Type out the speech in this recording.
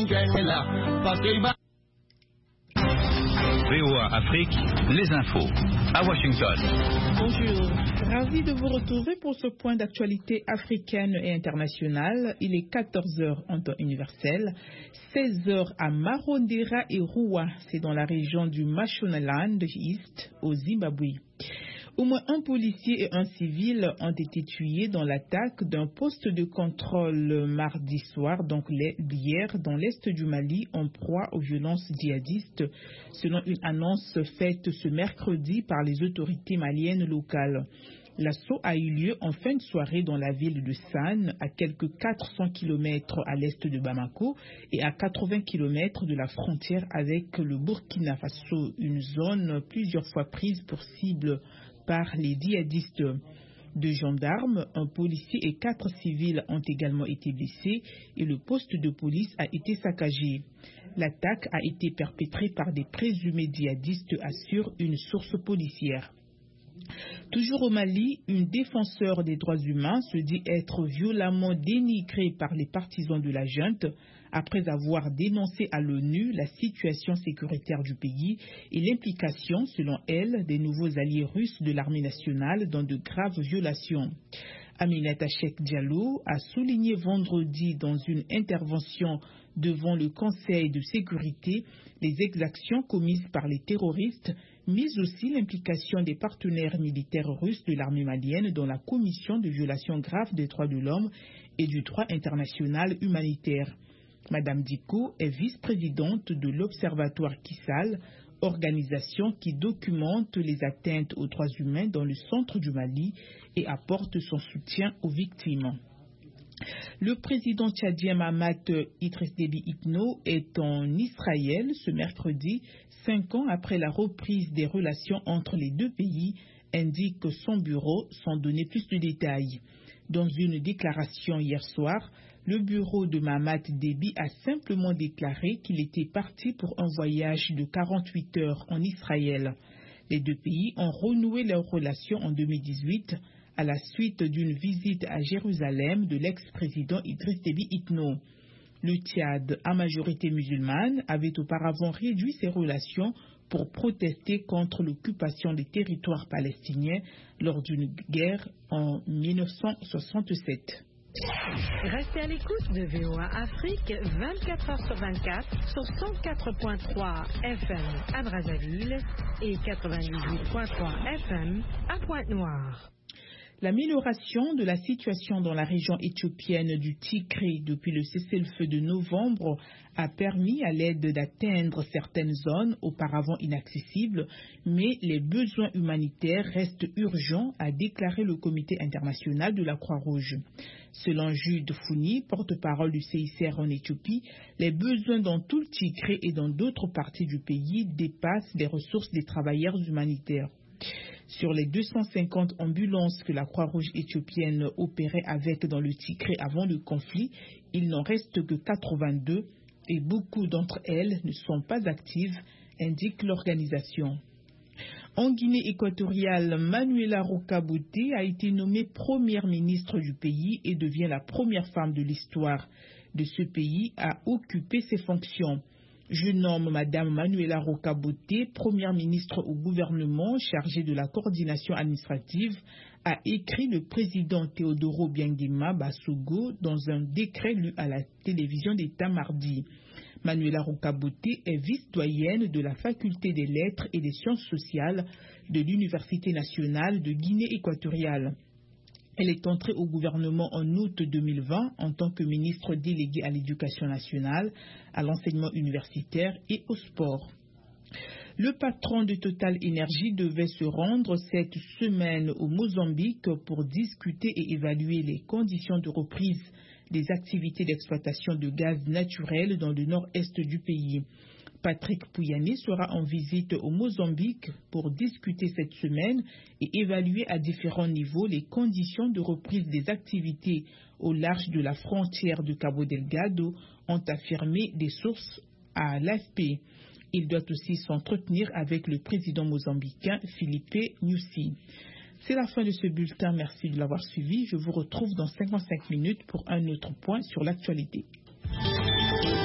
VOA Afrique, les infos à Washington. Bonjour, ravi de vous retrouver pour ce point d'actualité africaine et internationale. Il est 14h en temps universel, 16h à Marondera et Roua, c'est dans la région du Mashonaland East au Zimbabwe. Au moins un policier et un civil ont été tués dans l'attaque d'un poste de contrôle mardi soir, donc hier, dans l'est du Mali, en proie aux violences djihadistes, selon une annonce faite ce mercredi par les autorités maliennes locales. L'assaut a eu lieu en fin de soirée dans la ville de Sane, à quelques 400 km à l'est de Bamako et à 80 km de la frontière avec le Burkina Faso, une zone plusieurs fois prise pour cible par les djihadistes. 2 gendarmes, un policier et 4 civils ont également été blessés et le poste de police a été saccagé. L'attaque a été perpétrée par des présumés djihadistes, assure une source policière. Toujours au Mali, une défenseur des droits humains se dit être violemment dénigrée par les partisans de la junte après avoir dénoncé à l'ONU la situation sécuritaire du pays et l'implication, selon elle, des nouveaux alliés russes de l'armée nationale dans de graves violations. Aminata Cheikh Diallo a souligné vendredi dans une intervention devant le Conseil de sécurité les exactions commises par les terroristes, mais aussi l'implication des partenaires militaires russes de l'armée malienne dans la commission de violations graves des droits de l'homme et du droit international humanitaire. Madame Diko est vice-présidente de l'Observatoire Kissal, organisation qui documente les atteintes aux droits humains dans le centre du Mali et apporte son soutien aux victimes. Le président tchadien Mahamat Idriss Déby Itno est en Israël ce mercredi, 5 ans après la reprise des relations entre les deux pays, indique son bureau sans donner plus de détails. Dans une déclaration hier soir, le bureau de Mahamat Déby a simplement déclaré qu'il était parti pour un voyage de 48 heures en Israël. Les deux pays ont renoué leurs relations en 2018 à la suite d'une visite à Jérusalem de l'ex-président Idriss Déby Itno. Le Tchad, à majorité musulmane, avait auparavant réduit ses relations pour protester contre l'occupation des territoires palestiniens lors d'une guerre en 1967. Restez à l'écoute de VOA Afrique 24h/24 sur 104.3 FM à Brazzaville et 98.3 FM à Pointe-Noire. L'amélioration de la situation dans la région éthiopienne du Tigré depuis le cessez-le-feu de novembre a permis à l'aide d'atteindre certaines zones auparavant inaccessibles, mais les besoins humanitaires restent urgents, a déclaré le Comité international de la Croix-Rouge. Selon Jude Founi, porte-parole du CICR en Éthiopie, les besoins dans tout le Tigré et dans d'autres parties du pays dépassent les ressources des travailleurs humanitaires. Sur les 250 ambulances que la Croix-Rouge éthiopienne opérait avec dans le Tigré avant le conflit, il n'en reste que 82 et beaucoup d'entre elles ne sont pas actives, indique l'organisation. En Guinée équatoriale, Manuela Rocaboté a été nommée première ministre du pays et devient la première femme de l'histoire de ce pays à occuper ces fonctions. Je nomme Madame Manuela Rocaboté, première ministre au gouvernement chargée de la coordination administrative, a écrit le président Teodoro Biangima Bassogo dans un décret lu à la télévision d'État mardi. Manuela Rocaboté est vice-doyenne de la faculté des lettres et des sciences sociales de l'Université nationale de Guinée équatoriale. Elle est entrée au gouvernement en août 2020 en tant que ministre déléguée à l'éducation nationale, à l'enseignement universitaire et au sport. Le patron de Total Energy devait se rendre cette semaine au Mozambique pour discuter et évaluer les conditions de reprise des activités d'exploitation de gaz naturel dans le nord-est du pays. Patrick Pouyanné sera en visite au Mozambique pour discuter cette semaine et évaluer à différents niveaux les conditions de reprise des activités au large de la frontière de Cabo Delgado, ont affirmé des sources à l'AFP. Il doit aussi s'entretenir avec le président mozambicain Filipe Nyusi. C'est la fin de ce bulletin. Merci de l'avoir suivi. Je vous retrouve dans 55 minutes pour un autre point sur l'actualité.